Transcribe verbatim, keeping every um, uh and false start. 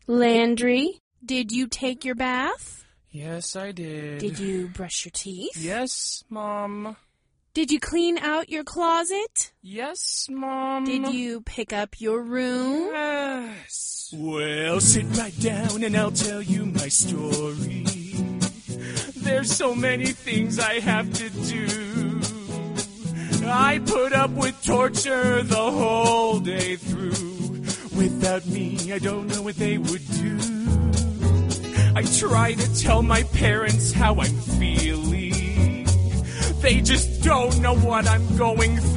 Landry, did you take your bath? Yes, I did. Did you brush your teeth? Yes, Mom. Did you clean out your closet? Yes, Mom. Did you pick up your room? Yes. Well, sit right down and I'll tell you my story. There's so many things I have to do. I put up with torture the whole day through. Without me, I don't know what they would do. I try to tell my parents how I'm feeling. They just don't know what I'm going through.